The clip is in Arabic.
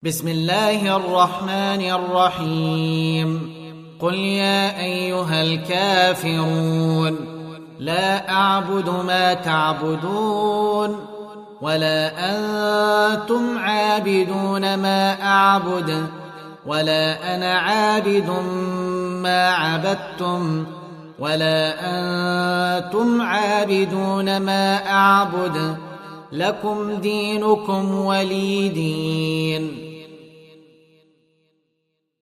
بسم الله الرحمن الرحيم قل يا أيها الكافرون لا أعبد ما تعبدون ولا أنتم عابدون ما أعبد ولا أنا عابد ما عبدتم ولا أنتم عابدون ما أعبد لكم دينكم ولي دين.